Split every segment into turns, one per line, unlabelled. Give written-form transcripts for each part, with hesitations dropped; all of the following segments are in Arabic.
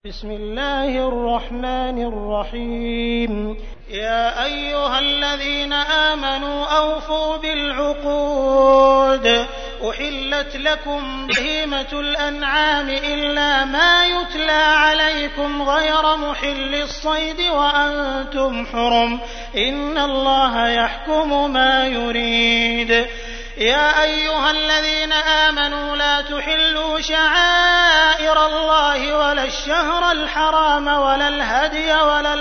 بسم الله الرحمن الرحيم يا أيها الذين آمنوا أوفوا بالعقود أحلت لكم بهيمة الأنعام إلا ما يتلى عليكم غير محل الصيد وأنتم حرم إن الله يحكم ما يريد يا أيها الذين آمنوا لا تحلوا شعائر الله ولا الشهر الحرام ولا الهدي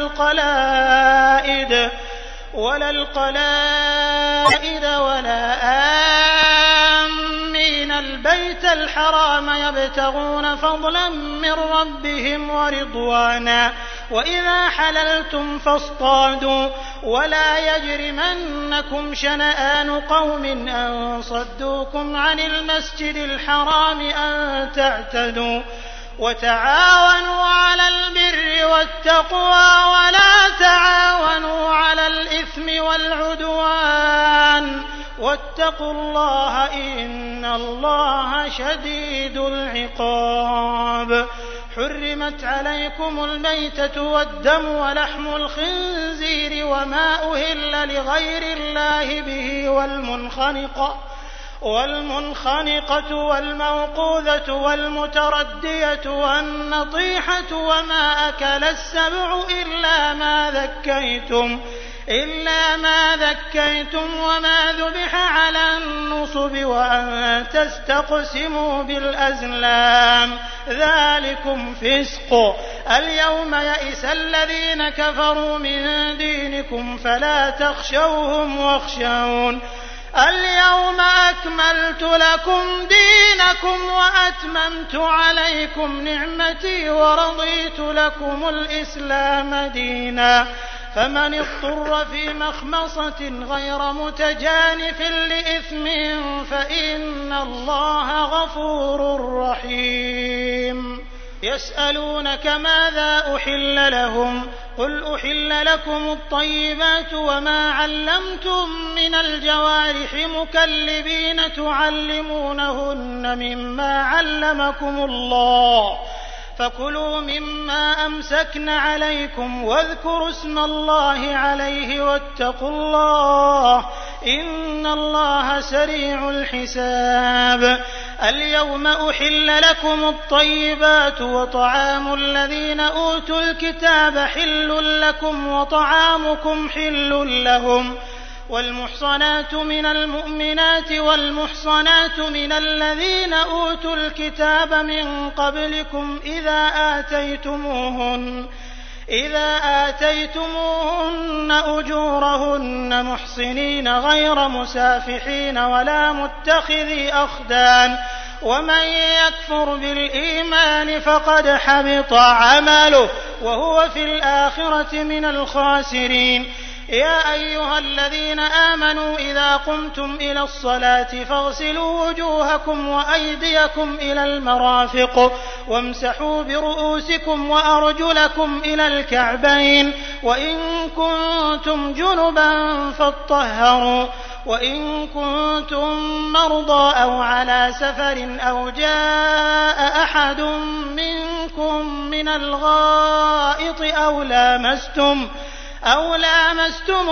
ولا القلائد ولا آمين البيت الحرام يبتغون فضلا من ربهم ورضوانا وإذا حللتم فاصطادوا ولا يجرمنكم شنآن قوم أن صدوكم عن المسجد الحرام أن تعتدوا وتعاونوا على البر والتقوى ولا تعاونوا على الإثم والعدوان واتقوا الله إن الله شديد العقاب حرمت عليكم الميتة والدم ولحم الخنزير وما أهل لغير الله به والمنخنقة والموقوذة والمتردية والنطيحة وما أكل السبع إلا ما ذكيتم وما ذبح على النصب وأن تستقسموا بالأزلام ذلكم فسق اليوم يئس الذين كفروا من دينكم فلا تخشوهم واخشون اليوم أكملت لكم دينكم وأتممت عليكم نعمتي ورضيت لكم الإسلام دينا فمن اضطر في مخمصة غير متجانف لإثم فإن الله غفور رحيم يسألونك ماذا أحل لهم قل أحل لكم الطيبات وما علمتم من الجوارح مكلبين تعلمونهن مما علمكم الله فكلوا مما أمسكن عليكم واذكروا اسم الله عليه واتقوا الله إن الله سريع الحساب اليوم أحل لكم الطيبات وطعام الذين أوتوا الكتاب حل لكم وطعامكم حل لهم والمحصنات من المؤمنات والمحصنات من الذين أوتوا الكتاب من قبلكم إذا آتيتموهن أجورهن محصنين غير مسافحين ولا متخذي أخدان ومن يكفر بالإيمان فقد حبط عمله وهو في الآخرة من الخاسرين يا أيها الذين آمنوا إذا قمتم إلى الصلاة فاغسلوا وجوهكم وأيديكم إلى المرافق وامسحوا برؤوسكم وأرجلكم إلى الكعبين وإن كنتم جنبا فاطهروا وإن كنتم مرضى أو على سفر أو جاء أحد منكم من الغائط أو لامستم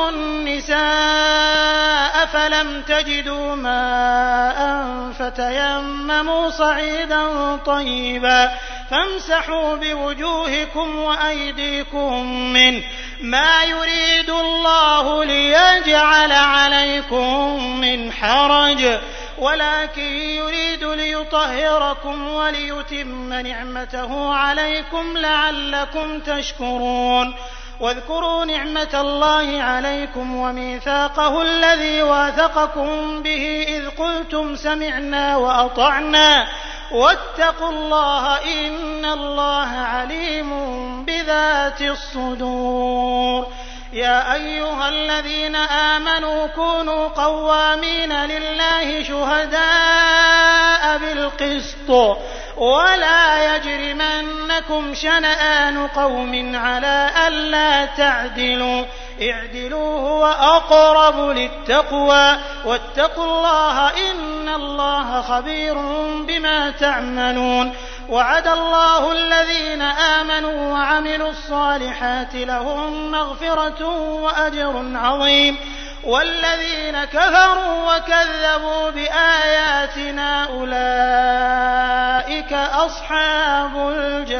النساء فلم تجدوا ماء فتيمموا صعيدا طيبا فامسحوا بوجوهكم وأيديكم منه ما يريد الله ليجعل عليكم من حرج ولكن يريد ليطهركم وليتم نعمته عليكم لعلكم تشكرون واذكروا نعمة الله عليكم وميثاقه الذي واثقكم به إذ قلتم سمعنا وأطعنا واتقوا الله إن الله عليم بذات الصدور يا أيها الذين آمنوا كونوا قوامين لله شهداء بالقسط ولا يجرمنكم شنآن قوم على ألا تعدلوا اعدلوا هو أقرب للتقوى واتقوا الله إن الله خبير بما تعملون وعد الله الذين آمنوا وعملوا الصالحات لهم مغفرة وأجر عظيم والذين كفروا وكذبوا بآياتنا أولئك أصحاب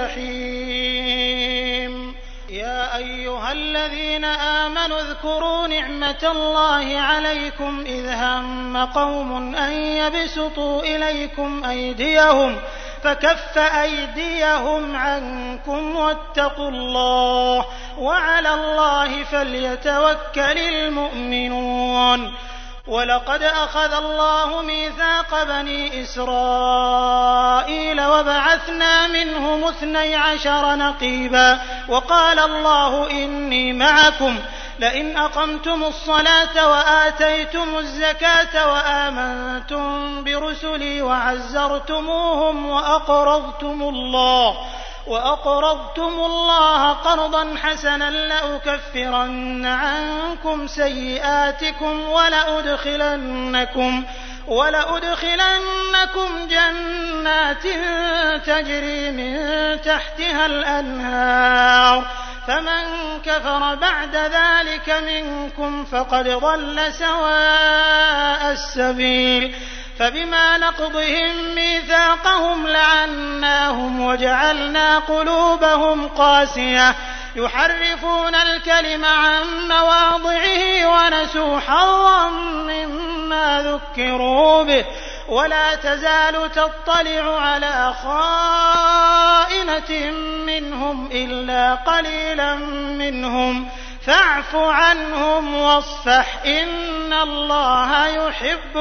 الجحيم. يا أيها الذين آمنوا اذكروا نعمة الله عليكم إذ هم قوم أن يبسطوا إليكم أيديهم فكف أيديهم عنكم واتقوا الله وعلى الله فليتوكل المؤمنون. ولقد أخذ الله ميثاق بني إسرائيل وبعثنا منهم 12 نقيبا وقال الله إني معكم لئن أقمتم الصلاة وآتيتم الزكاة وآمنتم برسلي وعزرتموهم وأقرضتم الله قرضا حسنا لأكفرن عنكم سيئاتكم ولأدخلنكم جنات تجري من تحتها الأنهار فمن كفر بعد ذلك منكم فقد ضل سواء السبيل. فبما نقضهم ميثاقهم لعناهم وجعلنا قلوبهم قاسية يحرفون الكلم عن مواضعه ونسوا حظا مما ذكروا به ولا تزال تطلع على خائنة منهم إلا قليلا منهم فاعف عنهم واصفح إن الله يحب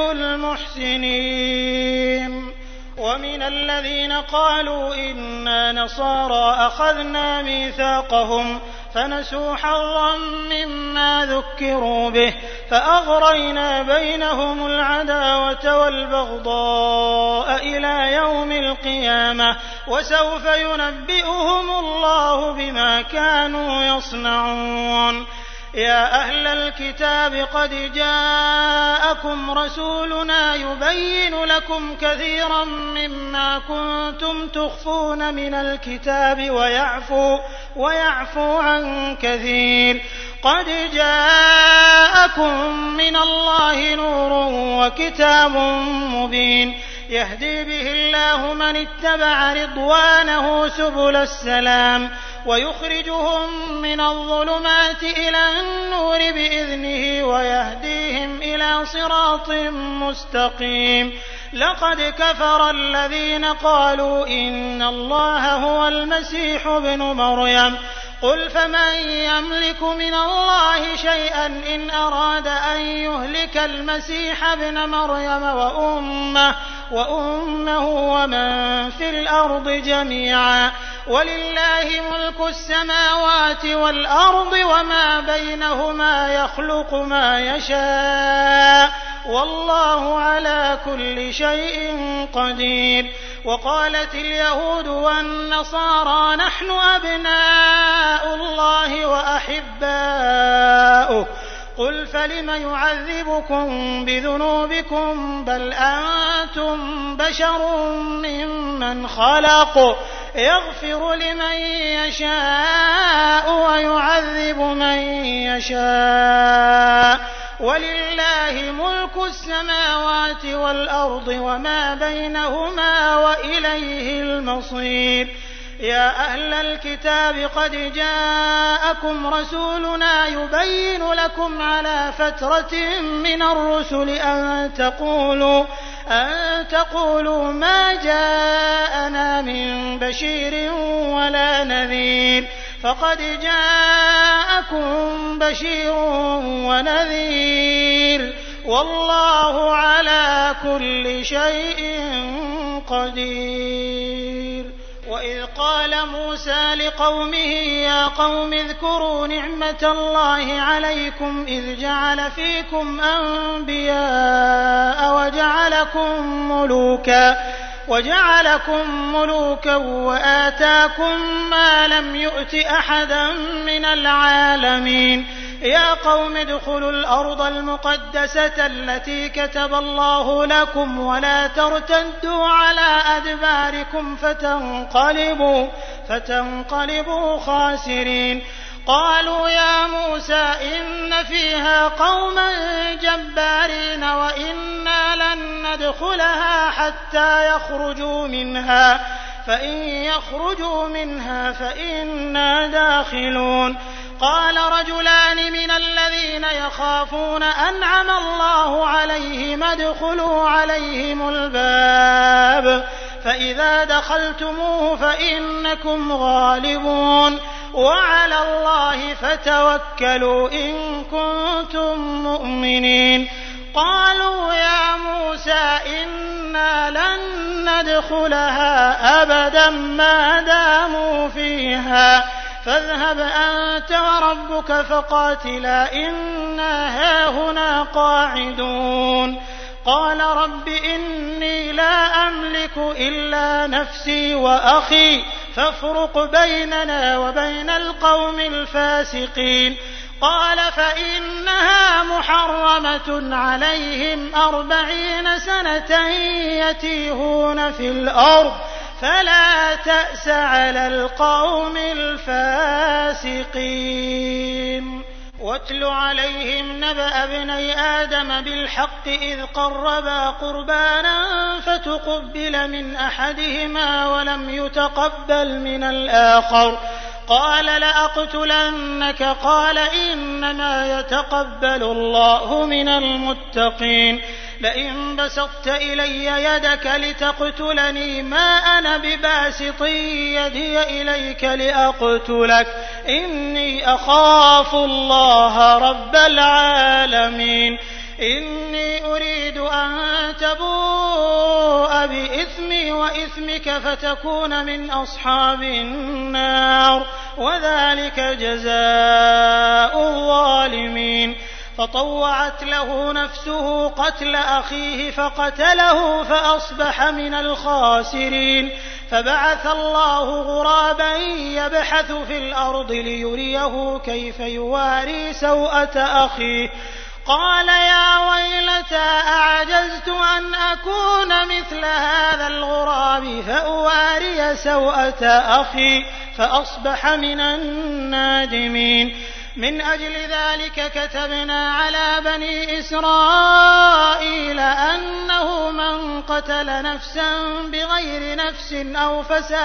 المحسنين. ومن الذين قالوا إنا نصارى أخذنا ميثاقهم فنسوا حظا مما ذكروا به فأغرينا بينهم العداوة والبغضاء إلى يوم القيامة وسوف ينبئهم الله بما كانوا يصنعون. يا أهل الكتاب قد جاءكم رسولنا يبين لكم كثيرا مما كنتم تخفون من الكتاب ويعفو عن كثير. قد جاءكم من الله نور وكتاب مبين يهدي به الله من اتبع رضوانه سبل السلام ويخرجهم من الظلمات إلى النور بإذنه ويهديهم إلى صراط مستقيم. لقد كفر الذين قالوا إن الله هو المسيح ابن مريم قل فمن يملك من الله شيئا إن أراد أن يهلك المسيح ابن مريم وأمه ومن في الأرض جميعا ولله ملك السماوات والأرض وما بينهما يخلق ما يشاء والله على كل شيء قدير. وقالت اليهود والنصارى نحن أبناء الله وأحباؤه قل فلم يعذبكم بذنوبكم بل أنتم بشر ممن خلق يغفر لمن يشاء ويعذب من يشاء ولله ملك السماوات والأرض وما بينهما وإليه المصير. يا أهل الكتاب قد جاءكم رسولنا يبين لكم على فترة من الرسل أن تقولوا ما جاءنا من بشير ولا نذير فقد جاءكم بشير ونذير والله على كل شيء قدير. وإذ قال موسى لقومه يا قوم اذكروا نعمة الله عليكم إذ جعل فيكم أنبياء وجعلكم ملوكا وآتاكم ما لم يؤت أحدا من العالمين يا قوم ادخلوا الأرض المقدسة التي كتب الله لكم ولا ترتدوا على أدباركم فتنقلبوا خاسرين. قالوا يا موسى إن فيها قوما جبارين وإنا لن ندخلها حتى يخرجوا منها فإن يخرجوا منها فإنا داخلون. قال رجلان من الذين يخافون أنعم الله عليهم ادخلوا عليهم الباب فإذا دخلتموه فإنكم غالبون وعلى الله فتوكلوا إن كنتم مؤمنين. قالوا يا موسى إنا لن ندخلها أبدا ما داموا فيها فاذهب أنت وربك فقاتلا إنا هاهنا قاعدون. قال رب إني لا أملك إلا نفسي وأخي فافرق بيننا وبين القوم الفاسقين. قال فإنها محرمة عليهم 40 سنة يتيهون في الأرض فلا تأس على القوم الفاسقين. واتل عليهم نبأ ابني آدم بالحق إذ قربا قربانا فتقبل من أحدهما ولم يتقبل من الآخر قال لأقتلنك قال إنما يتقبل الله من المتقين. لئن بسطت إلي يدك لتقتلني ما أنا بباسط يدي إليك لأقتلك إني أخاف الله رب العالمين. إني أريد أن تبوء بإثمي وإثمك فتكون من أصحاب النار وذلك جزاء الظالمين. فطوعت له نفسه قتل أخيه فقتله فأصبح من الخاسرين. فبعث الله غرابا يبحث في الأرض ليريه كيف يواري سوءة أخيه قال يا ويلتى أعجزت أن أكون مثل هذا الغراب فأواري سوءة أخي فأصبح من النادمين. من أجل ذلك كتبنا على بني إسرائيل أنه من قتل نفسا بغير نفس أو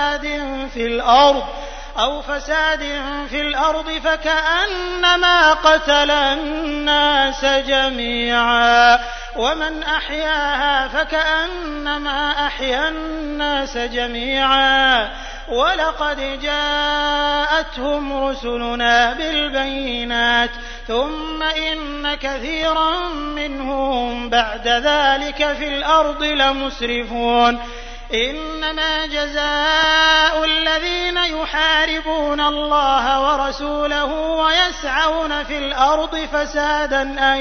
فساد في الأرض فكأنما قتل الناس جميعا ومن أحياها فكأنما أحيا الناس جميعا ولقد جاءتهم رسلنا بالبينات ثم إن كثيرا منهم بعد ذلك في الأرض لمسرفون. إنما جزاء الذين يحاربون الله ورسوله ويسعون في الأرض فسادا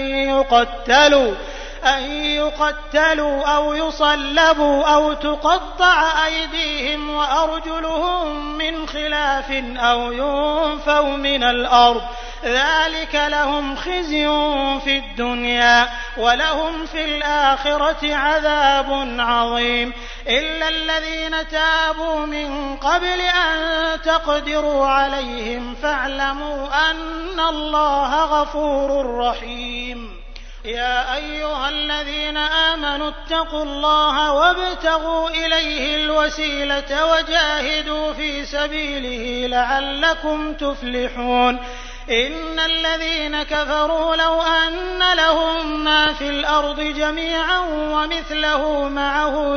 أن يقتلوا أو يصلبوا أو تقطع أيديهم وأرجلهم من خلاف أو ينفوا من الأرض ذلك لهم خزي في الدنيا ولهم في الآخرة عذاب عظيم. إلا الذين تابوا من قبل أن تقدروا عليهم فاعلموا أن الله غفور رحيم. يا أيها الذين آمنوا اتقوا الله وابتغوا إليه الوسيلة وجاهدوا في سبيله لعلكم تفلحون. إن الذين كفروا لو أن لهم ما في الأرض جميعا ومثله معه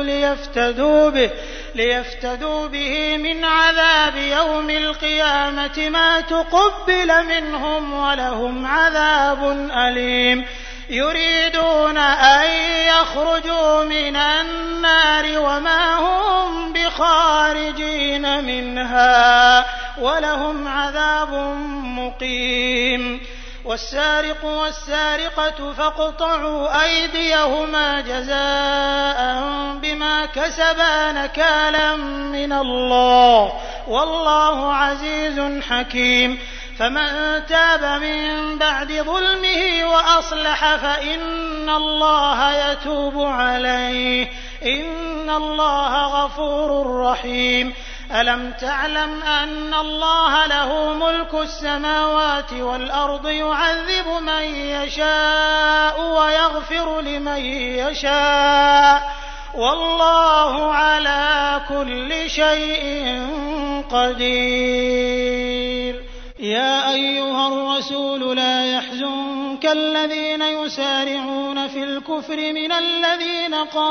ليفتدوا به من عذاب يوم القيامة ما تقبل منهم ولهم عذاب أليم. يريدون أن يخرجوا من النار وما هم بخارجين منها ولهم عذاب مقيم. والسارق والسارقة فاقطعوا أيديهما جزاء بما كسبا نكالا من الله والله عزيز حكيم. فمن تاب من بعد ظلمه وأصلح فإن الله يتوب عليه إن الله غفور رحيم ألم تعلم أن الله له ملك السماوات والأرض يعذب من يشاء ويغفر لمن يشاء والله على كل شيء قدير يا أيها الرسول لا يحزنك الذين يسارعون في الكفر من الذين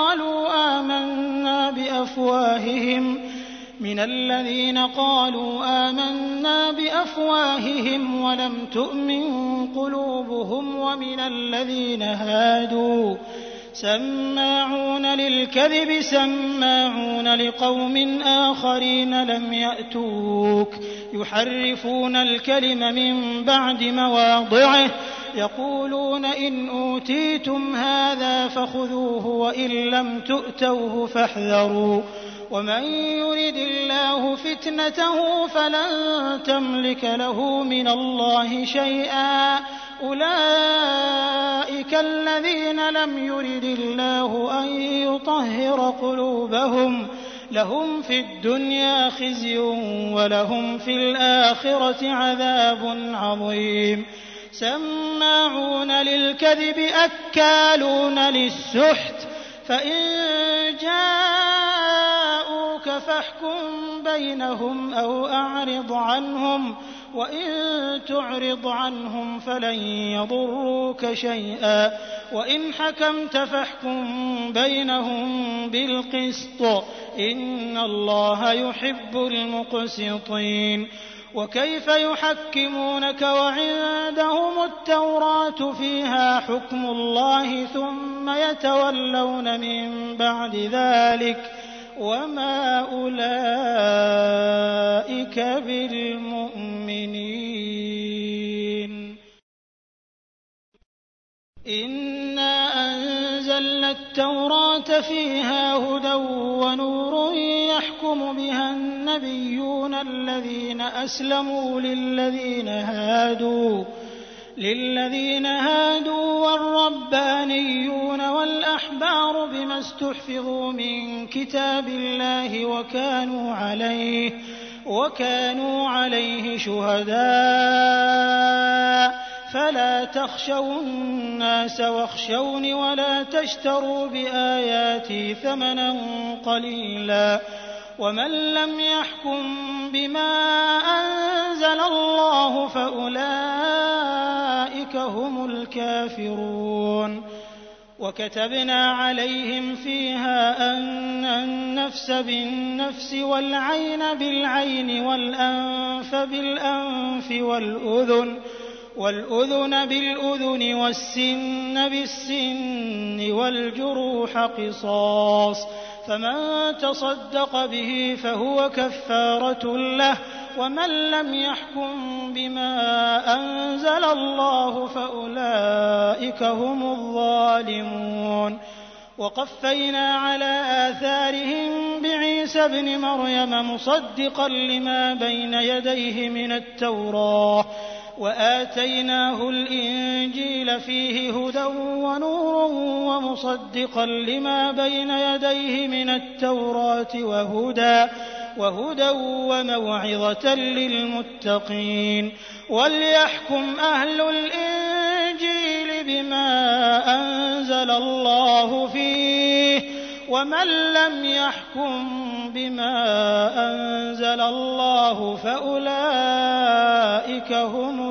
قالوا آمنا بأفواههم ولم تؤمن قلوبهم ومن الذين هادوا سماعون للكذب سماعون لقوم آخرين لم يأتوك يحرفون الكلم من بعد مواضعه يقولون إن أوتيتم هذا فخذوه وإن لم تؤتوه فاحذروا ومن يرد الله فتنته فلن تملك له من الله شيئا أولئك الذين لم يرد الله أن يطهر قلوبهم لهم في الدنيا خزي ولهم في الآخرة عذاب عظيم سماعون للكذب أكالون للسحت فإن جاءوك فاحكم بينهم أو أعرض عنهم وإن تعرض عنهم فلن يضروك شيئا وإن حكمت فاحكم بينهم بالقسط إن الله يحب المقسطين وكيف يحكمونك وعندهم التوراة فيها حكم الله ثم يتولون من بعد ذلك وما أولئك بالمؤمنين إنا أنزلنا التوراة فيها هدى ونور يحكم بها النبيون الذين أسلموا للذين هادوا والربانيون والأحبار بما استحفظوا من كتاب الله وكانوا عليه شهداء فلا تخشوا الناس واخشوني ولا تشتروا بآياتي ثمنا قليلا ومن لم يحكم بما أنزل الله فأولئك هم الكافرون وكتبنا عليهم فيها أن النفس بالنفس والعين بالعين والأنف بالأنف والأذن بالأذن والسن بالسن والجروح قصاص فمن تصدق به فهو كفارة له ومن لم يحكم بما أنزل الله فأولئك هم الظالمون وقفينا على آثارهم بعيسى ابن مريم مصدقا لما بين يديه من التوراة وآتيناه الإنجيل فيه هدى ونور ومصدقا لما بين يديه من التوراة وهدى وموعظة للمتقين وليحكم أهل الإنجيل بما أنزل الله فيه ومن لم يحكم بما أنزل الله فأولئك هم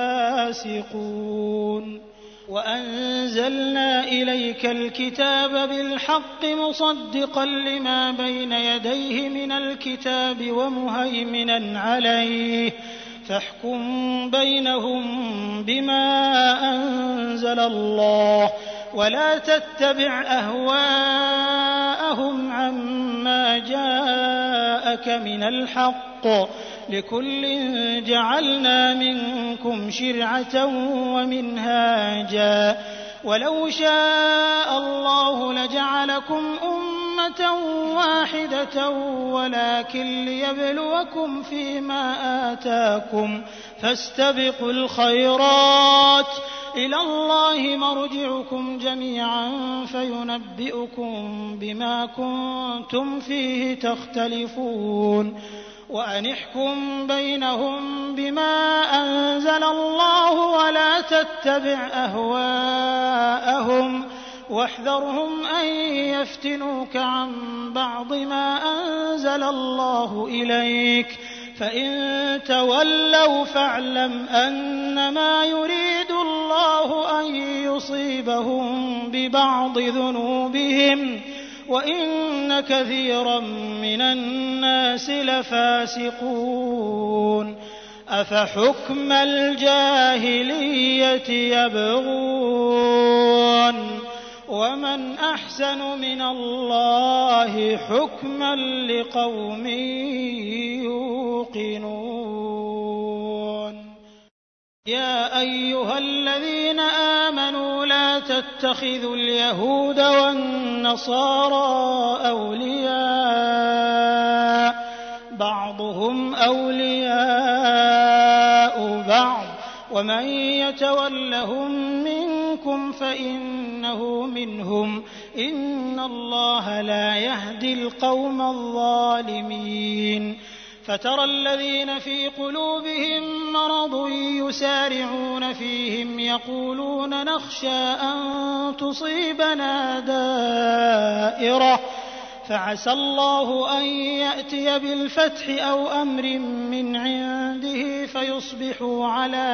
الفاسقون وأنزلنا إليك الكتاب بالحق مصدقا لما بين يديه من الكتاب ومهيمنا عليه فاحكم بينهم بما أنزل الله ولا تتبع أهواءهم عما جاءك من الحق لكل جعلنا منكم شرعة ومنهاجا ولو شاء الله لجعلكم أمة أمة واحدة ولكن ليبلوكم فيما آتاكم فاستبقوا الخيرات إلى الله مرجعكم جميعا فينبئكم بما كنتم فيه تختلفون وأن احكم بينهم بما أنزل الله ولا تتبع أهواءهم واحذرهم أن يفتنوك عن بعض ما أنزل الله إليك فإن تولوا فاعلم أنما يريد الله أن يصيبهم ببعض ذنوبهم وإن كثيرا من الناس لفاسقون أفحكم الجاهلية يبغون ومن أحسن من الله حكما لقوم يوقنون يا أيها الذين آمنوا لا تتخذوا اليهود والنصارى أولياء بعضهم أولياء بعض ومن يتولهم منكم فإنه منهم إن الله لا يهدي القوم الظالمين فترى الذين في قلوبهم مرض يسارعون فيهم يقولون نخشى أن تصيبنا دائرة فعسى الله أن يأتي بالفتح أو أمر من عنده فيصبحوا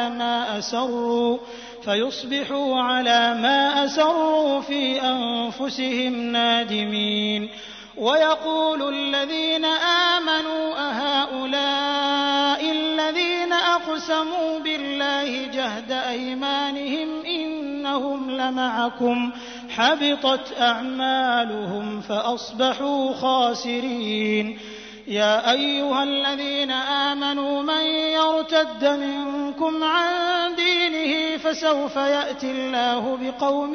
على ما أسروا في أنفسهم نادمين ويقول الذين آمنوا أهؤلاء الذين أقسموا بالله جهد أيمانهم إنهم لمعكم حبطت أعمالهم فأصبحوا خاسرين يا أيها الذين آمنوا من يرتد منكم عن دينه فسوف يأتي الله بقوم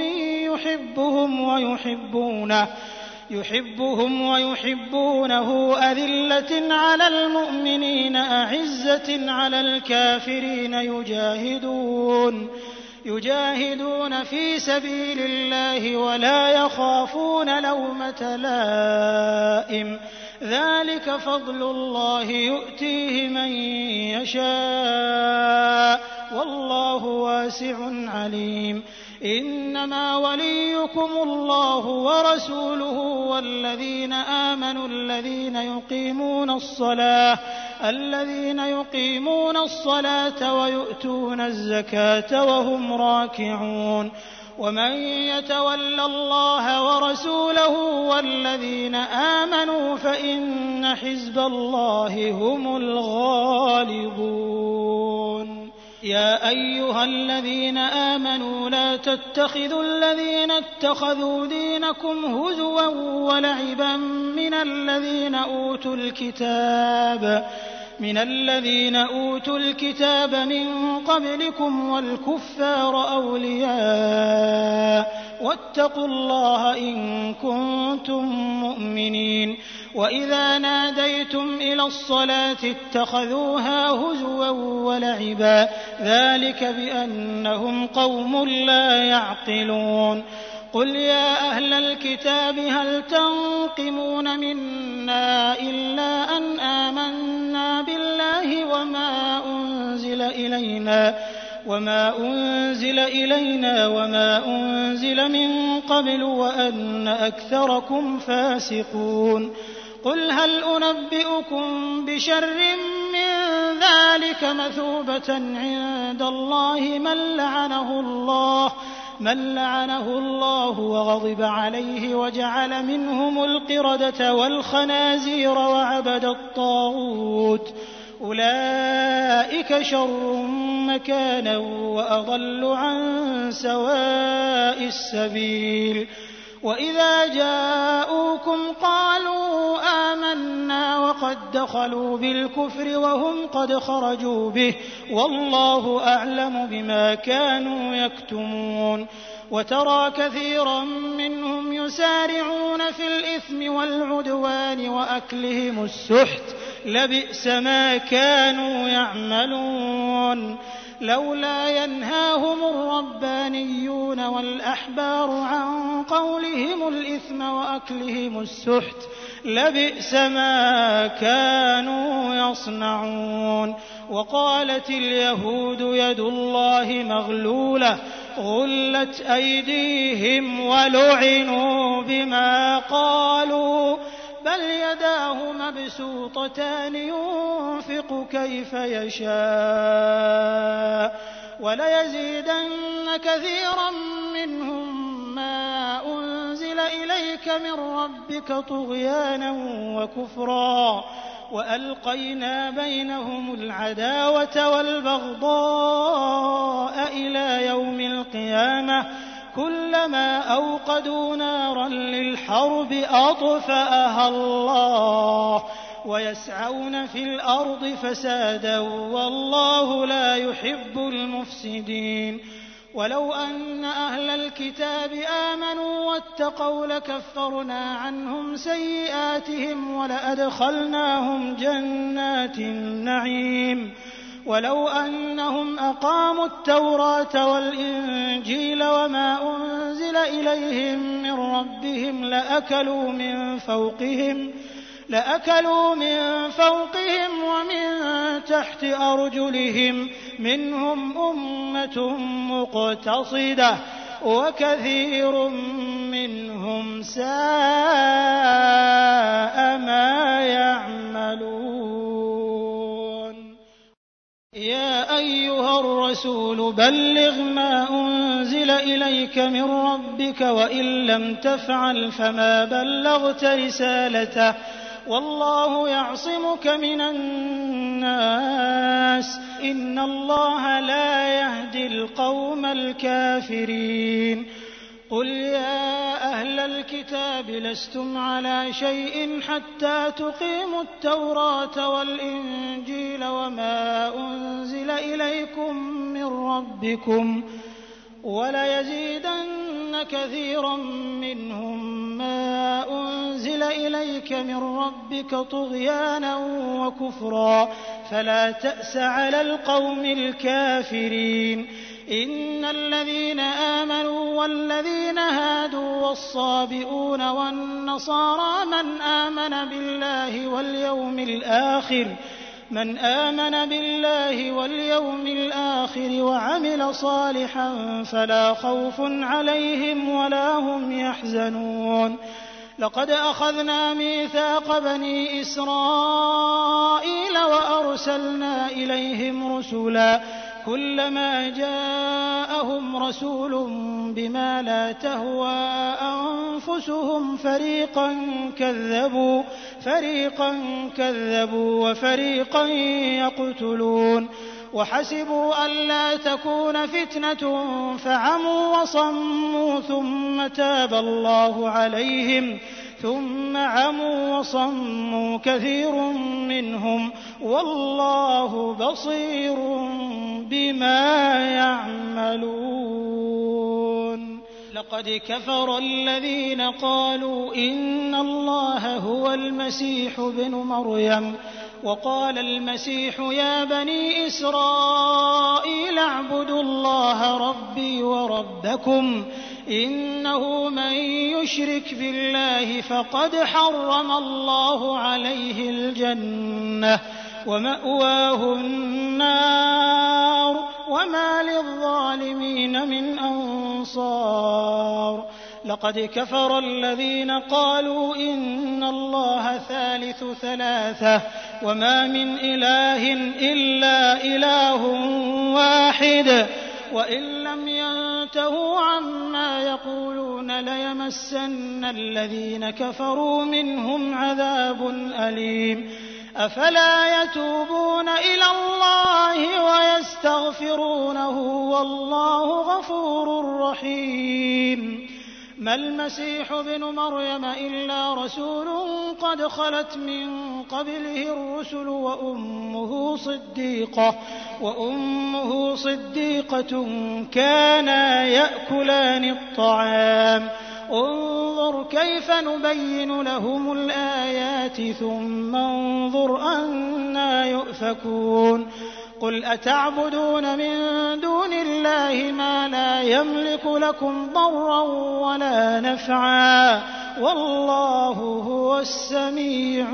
يحبهم ويحبونه أذلة على المؤمنين أعزة على الكافرين يجاهدون في سبيل الله ولا يخافون لومة لائم ذلك فضل الله يؤتيه من يشاء والله واسع عليم إنما وليكم الله ورسوله والذين آمنوا الذين يقيمون الصلاة ويؤتون الزكاة وهم راكعون ومن يتول الله ورسوله والذين آمنوا فإن حزب الله هم الغالبون يا أيها الذين آمنوا لا تتخذوا الذين اتخذوا دينكم هزوا ولعبا من الذين أوتوا الكتاب من قبلكم والكفار أولياء واتقوا الله إن كنتم مؤمنين وإذا ناديتم إلى الصلاة اتخذوها هزوا ولعبا ذلك بأنهم قوم لا يعقلون قل يا أهل الكتاب هل تنقمون منا إلا أن آمنا بالله وما أنزل إلينا وما أنزل من قبل وأن أكثركم فاسقون قل هل أنبئكم بشر من ذلك مثوبة عند الله من لعنه الله وغضب عليه وجعل منهم القردة والخنازير وعبد الطاغوت أولئك شر مكانا وأضل عن سواء السبيل وإذا جاءوكم قالوا آمنا وقد دخلوا بالكفر وهم قد خرجوا به والله أعلم بما كانوا يكتمون وترى كثيرا منهم يسارعون في الإثم والعدوان وأكلهم السحت لبئس ما كانوا يعملون لولا ينهاهم الربانيون والأحبار عن قولهم الإثم وأكلهم السحت لبئس ما كانوا يصنعون وقالت اليهود يد الله مغلولة غلت أيديهم ولعنوا بما قالوا بل يداه مبسوطتان ينفق كيف يشاء وليزيدن كثيرا منهم ما أنزل إليك من ربك طغيانا وكفرا وألقينا بينهم العداوة والبغضاء إلى يوم القيامة كلما أوقدوا نارا للحرب أطفأها الله ويسعون في الأرض فسادا والله لا يحب المفسدين ولو أن أهل الكتاب آمنوا واتقوا لكفرنا عنهم سيئاتهم ولأدخلناهم جنات النعيم ولو أنهم أقاموا التوراة والإنجيل وما أنزل إليهم من ربهم لأكلوا من فوقهم ومن تحت أرجلهم منهم أمة مقتصدة وكثير منهم ساء ما يعملون يا أيها الرسول بلغ ما أنزل إليك من ربك وإن لم تفعل فما بلغت رسالته والله يعصمك من الناس إن الله لا يهدي القوم الكافرين قل يا أهل الكتاب لستم على شيء حتى تقيموا التوراة والإنجيل وما أنزل إليكم من ربكم وليزيدن كثيرا منهم ما أنزل إليك من ربك طغيانا وكفرا فلا تأس على القوم الكافرين إن الذين آمنوا والذين هادوا والصابئون والنصارى من آمن بالله واليوم الآخر وعمل صالحا فلا خوف عليهم ولا هم يحزنون لقد أخذنا ميثاق بني إسرائيل وأرسلنا إليهم رسلا كلما جاءهم رسول بما لا تهوى أنفسهم فريقا كذبوا وفريقا يقتلون وحسبوا ألا تكون فتنة فعموا وصموا ثم تاب الله عليهم ثم عموا وصموا كثير منهم والله بصير بما يعملون لقد كفر الذين قالوا إن الله هو المسيح ابن مريم وقال المسيح يا بني إسرائيل اعبدوا الله ربي وربكم إنه من يشرك بالله فقد حرم الله عليه الجنة ومأواه النار وما للظالمين من أنصار لقد كفر الذين قالوا إن الله ثالث ثلاثة وما من إله إلا إله واحد وإن لم ينتهوا عما يقولون ليمسن الذين كفروا منهم عذاب أليم أفلا يتوبون إلى الله ويستغفرونه والله غفور رحيم ما المسيح ابن مريم إلا رسول قد خلت من قبله الرسل وأمه صديقة كانا يأكلان الطعام انظر كيف نبين لهم الآيات ثم انظر أنى يؤفكون قل أتعبدون من دون الله ما لا يملك لكم ضرا ولا نفعا والله هو السميع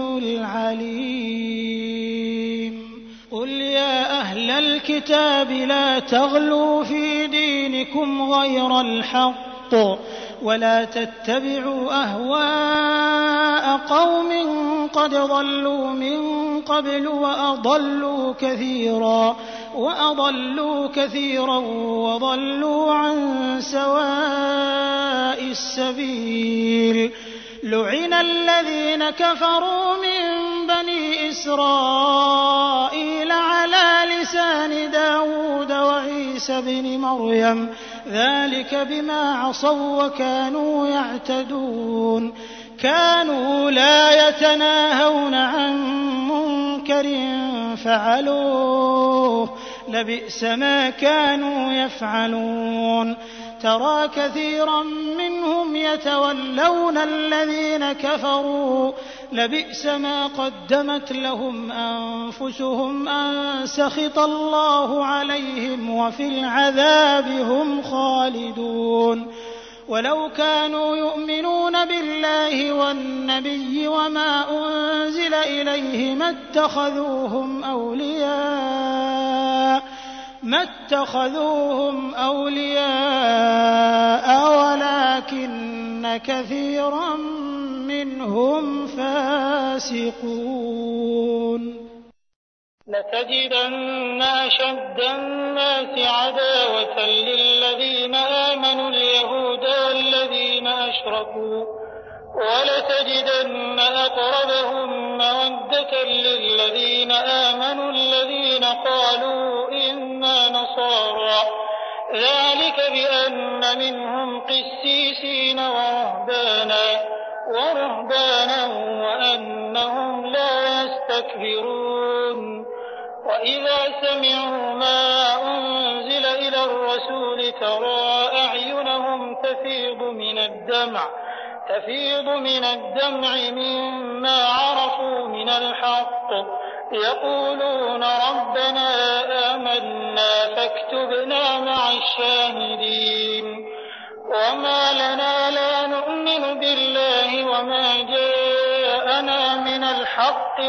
العليم قل يا أهل الكتاب لا تغلوا في دينكم غير الحق ولا تتبعوا أهواء قوم قد ضلوا من قبل وأضلوا كثيرا وضلوا عن سواء السبيل لعن الذين كفروا من بني إسرائيل على لسان داود وعيسى بن مريم ذلك بما عصوا وكانوا يعتدون كانوا لا يتناهون عن منكر فعلوه لبئس ما كانوا يفعلون ترى كثيرا منهم يتولون الذين كفروا لبئس ما قدمت لهم أنفسهم أن سخط الله عليهم وفي العذاب هم خالدون ولو كانوا يؤمنون بالله والنبي وما أنزل إليه ما اتخذوهم أولياء ولكن كثيرا منهم فاسقون
لتجدن أشد الناس عداوة للذين آمنوا اليهود والذين أشركوا ولتجدن أقربهم مودة للذين آمنوا الذين قالوا إنا نصارى ذلك بأن منهم قسيسين ورهبانا وأنهم لا يستكبرون وإذا سمعوا ما أنزل إلى الرسول ترى أعينهم تفيض من الدمع مما عرفوا من الحق يقولون ربنا آمنا فاكتبنا مع الشاهدين وما لنا لا نؤمن بالله وما جاءنا من الحق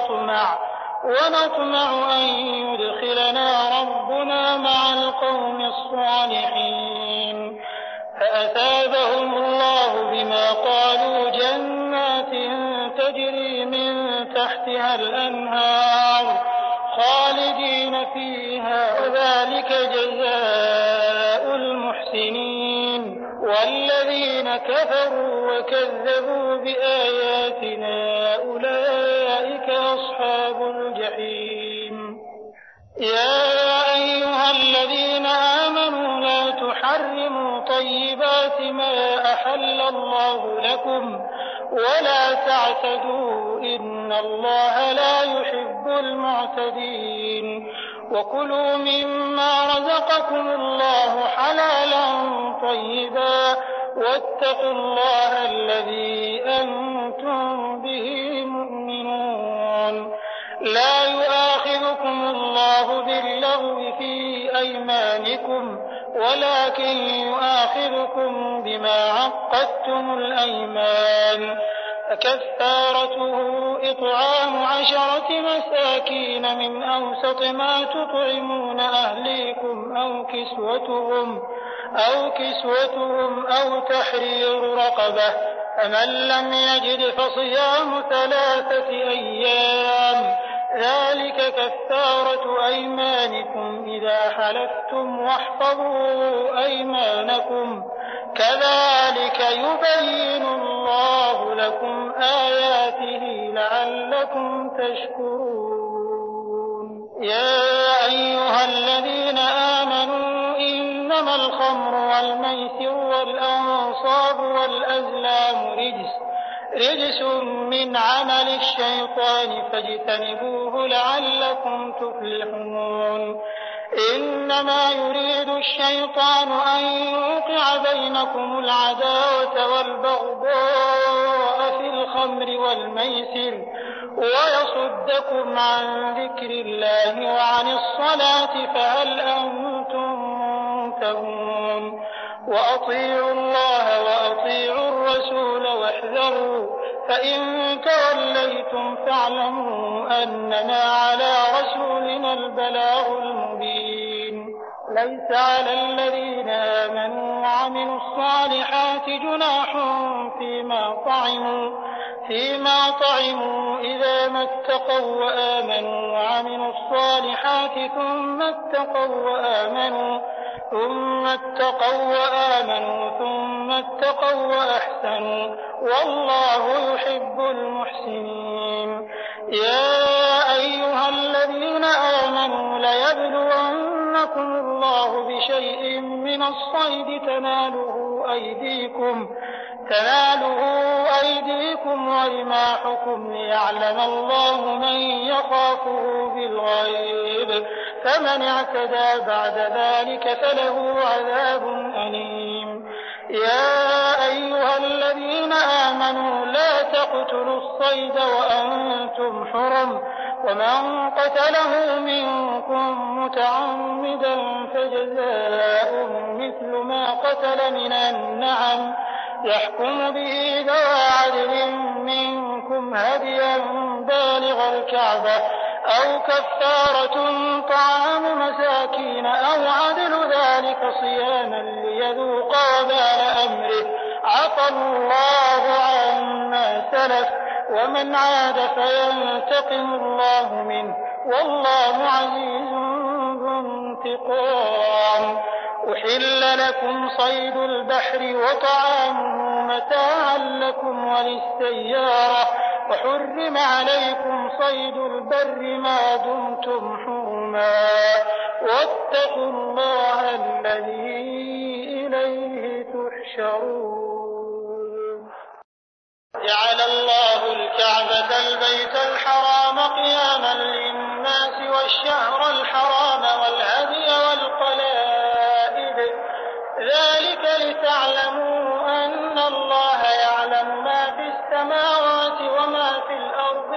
ونطمع أن يدخلنا ربنا مع القوم الصالحين فأثابهم الله بما قالوا جنات تجري من تحتها الأنهار خالدين فيها وذلك جزاء المحسنين والذين كفروا وكذبوا بآياتنا أولئك أصحاب الجحيم يا أيها الذين آمنوا لا تحرموا طيبات ما أحل الله لكم ولا تعتدوا إن الله لا يحب المعتدين وكلوا مما رزقكم الله حلالا طيبا واتقوا الله الذي أنتم به مؤمنون لا يؤاخذكم الله باللغو في أيمانكم ولكن يؤاخذكم بما عقدتم الأيمان فكفارته إطعام 10 مساكين من أوسط ما تطعمون أهليكم أو كسوتهم أو تحرير رقبة فمن لم يجد فصيام 3 أيام ذلك كفارة أيمانكم إذا حلفتم واحفظوا أيمانكم كذلك يبين الله لكم آياته لعلكم تشكرون يا أيها الذين آمنوا إنما الخمر والميسر والأنصاب والأزلام رجس من عمل الشيطان فاجتنبوه لعلكم تفلحون. إنما يريد الشيطان أن يوقع بينكم العداوة والبغضاء في الخمر والميسر ويصدكم عن ذكر الله وعن الصلاة فهل أنتم منتهون. وأطيعوا الله وأطيعوا الرسول واحذروا فإن توليتم فاعلموا أنما على رسولنا البلاغ المبين. ليس على الذين آمنوا وعملوا الصالحات جناح فيما طعموا إذا ما اتقوا وآمنوا وعملوا الصالحات ثم اتقوا وأحسنوا والله يحب المحسنين. يا أيها الذين آمنوا ليبلونكم الله بشيء من الصيد تناله أيديكم ورماحكم ليعلم الله من يخافه بالغيب فمن اعتدى بعد ذلك فله عذاب أليم. يا أيها الذين آمنوا لا تقتلوا الصيد وأنتم حرم ومن قتله منكم متعمدا فجزاء مثل ما قتل من النعم يحكم به ذوى عدل منكم هديا بالغ الكعبة أو كفارة طعام مساكين أو عدل ذلك صياما ليذوق وبال أمره عفى الله عما سلف ومن عاد فينتقم الله منه والله عزيز ذو انتقام. أحل لكم صيد البحر وطعامه متاعا لكم وللسيارة وحرم عليكم صيد البر ما دمتم حرما واتقوا الله الذي إليه تحشرون. جعل الله الكعبة البيت الحرام قياما للناس والشهر الحرام والهدي والقلائد ذلك لتعلموا أن الله يعلم ما في السماوات وما في الأرض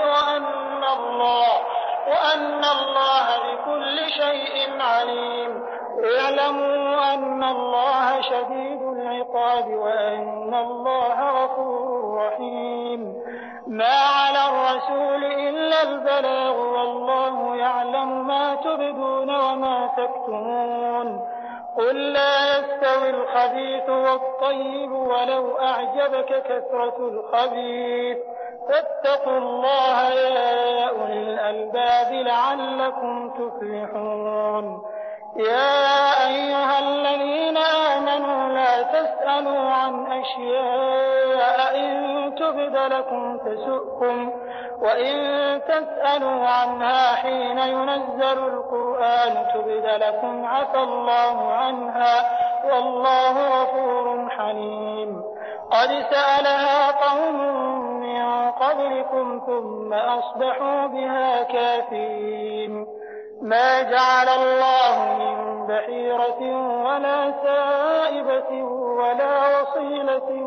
وأن الله بكل شيء عليم. اعلموا أن الله شديد العقاب وأن الله غفور رحيم. ما على الرسول إلا البلاغ والله يعلم ما تبدون وما تكتمون. قل لا يستوي الخبيث والطيب ولو أعجبك كثرة الخبيث فاتقوا الله يا أولي الألباب لعلكم تفلحون. يا أيها الذين آمنوا لا تسألوا عن أشياء إن تبد لكم تسؤكم وإن تسألوا عنها حين ينزل القرآن تبد لكم عفى الله عنها والله غفور حليم. قد سألها قوم من قبلكم ثم أصبحوا بها كافرين. ما جعل الله من بحيرة ولا سائبة ولا وصيلة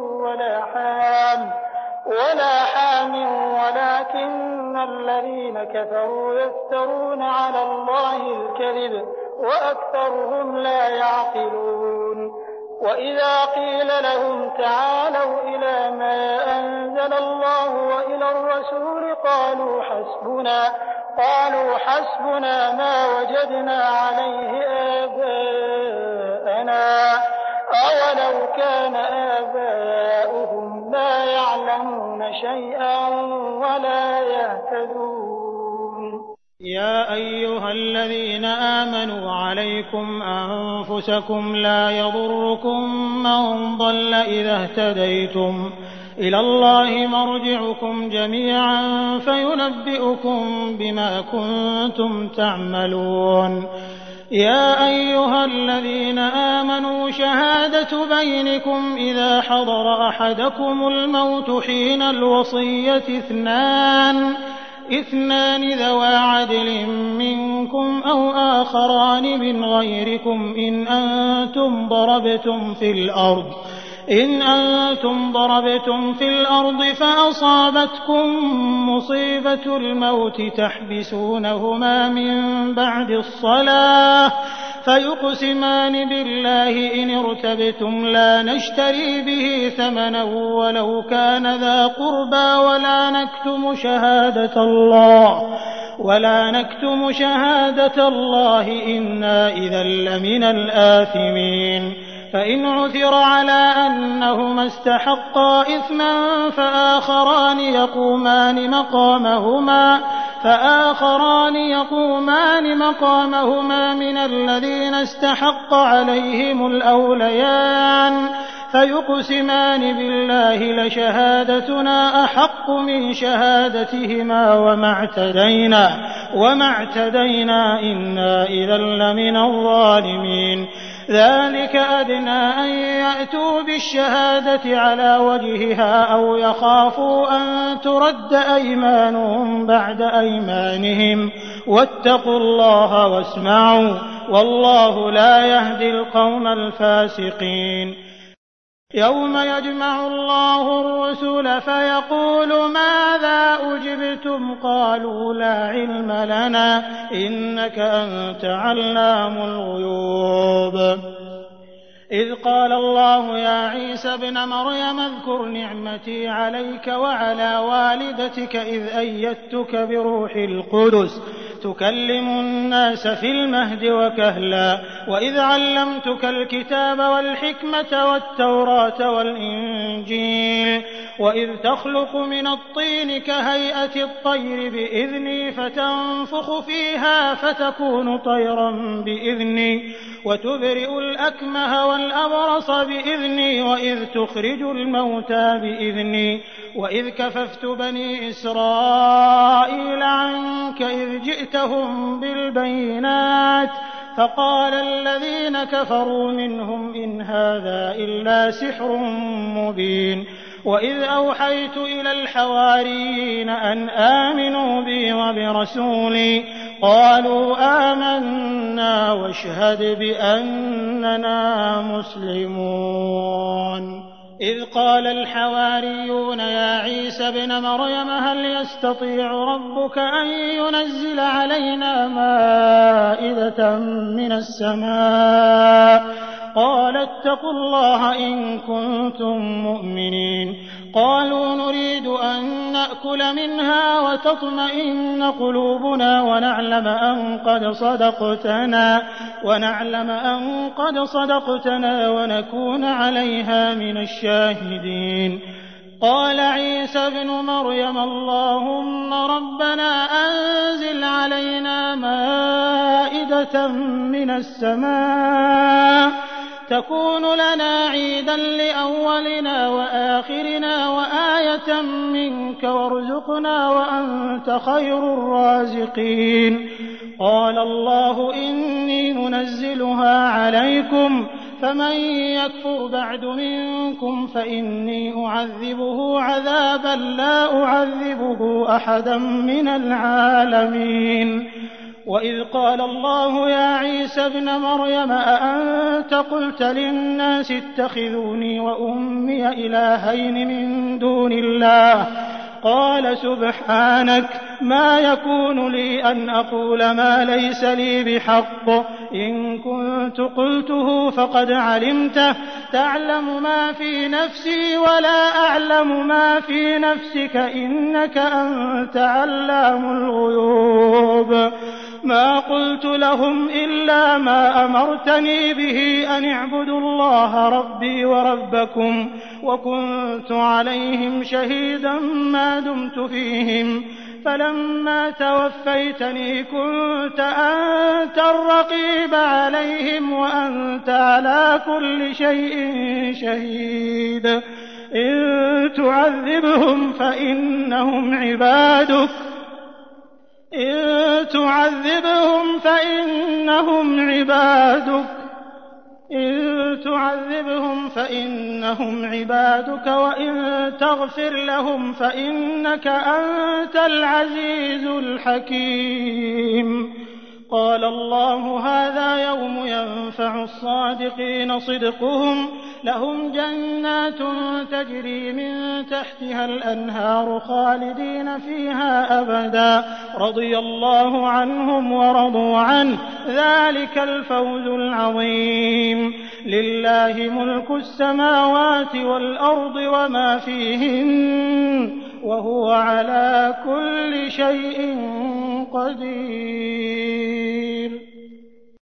ولا حام ولكن الذين كفروا يفترون على الله الكذب وأكثرهم لا يعقلون. وإذا قيل لهم تعالوا إلى ما أنزل الله وإلى الرسول قالوا حسبنا ما وجدنا عليه آباءنا أولو كان آباؤهم لا يعلمون شيئا ولا يهتدون.
يا أيها الذين آمنوا عليكم أنفسكم لا يضركم من ضل إذا اهتديتم إلى الله مرجعكم جميعا فينبئكم بما كنتم تعملون. يا أيها الذين آمنوا شهادة بينكم إذا حضر أحدكم الموت حين الوصية اثنان ذوى عدل منكم أو آخران من غيركم إن أنتم ضربتم في الأرض فأصابتكم مصيبة الموت تحبسونهما من بعد الصلاة فيقسمان بالله إن ارتبتم لا نشتري به ثمنا ولو كان ذا قربى ولا نكتم شهادة الله إنا إذا لمن الآثمين. فإن عثر على أنهما استحقا إثما فآخران يقومان مقامهما من الذين استحق عليهم الأوليان فيقسمان بالله لشهادتنا أحق من شهادتهما وما اعتدينا إنا إذا لمن الظالمين. ذلك أدنى أن يأتوا بالشهادة على وجهها أو يخافوا أن ترد أيمانهم بعد أيمانهم واتقوا الله واسمعوا والله لا يهدي القوم الفاسقين. يوم يجمع الله الرسل فيقول ماذا أجبتم قالوا لا علم لنا إنك أنت علام الغيوب. إذ قال الله يا عيسى ابن مريم اذكر نعمتي عليك وعلى والدتك إذ أيدتك بروح القدس تكلم الناس في المهد وكهلا وإذ علمتك الكتاب والحكمة والتوراة والإنجيل وإذ تخلق من الطين كهيئة الطير بإذني فتنفخ فيها فتكون طيرا بإذني وتبرئ الأكمه والأبرص بإذني وإذ تخرج الموتى بإذني وإذ كففت بني إسرائيل عنك إذ جئتهم بالبينات فقال الذين كفروا منهم إن هذا إلا سحر مبين. وإذ أوحيت إلى الحواريين أن آمنوا بي وبرسولي قالوا آمنا واشهد بأننا مسلمون. إذ قال الحواريون يا عيسى ابن مريم هل يستطيع ربك أن ينزل علينا مائدة من السماء قال اتقوا الله إن كنتم مؤمنين. قالوا نريد أن نأكل منها وتطمئن قلوبنا ونعلم أن قد صدقتنا ونكون عليها من الشاهدين. قال عيسى ابن مريم اللهم ربنا أنزل علينا مائدة من السماء تكون لنا عيدا لأولنا وآخرنا وآية منك وارزقنا وأنت خير الرازقين. قال الله إني منزلها عليكم فمن يكفر بعد منكم فإني أعذبه عذابا لا أعذبه أحدا من العالمين. وإذ قال الله يا عيسى ابن مريم أأنت قلت للناس اتخذوني وأمي إلهين من دون الله قال سبحانك ما يكون لي أن أقول ما ليس لي بحق إن كنت قلته فقد علمته تعلم ما في نفسي ولا أعلم ما في نفسك إنك أنت علام الغيوب. ما قلت لهم إلا ما أمرتني به أن اعبدوا الله ربي وربكم وكنت عليهم شهيدا ما دمت فيهم فلما توفيتني كنت أنت الرقيب عليهم وأنت على كل شيء شهيد. إن تعذبهم فإنهم عبادك إن تعذبهم فإنهم عبادك وإن تغفر لهم فإنك أنت العزيز الحكيم. قال الله هذا يوم ينفع الصادقين صدقهم لهم جنات تجري من تحتها الأنهار خالدين فيها أبدا رضي الله عنهم ورضوا عنه ذلك الفوز العظيم. لله ملك السماوات والأرض وما فيهن وهو على كل شيء قدير.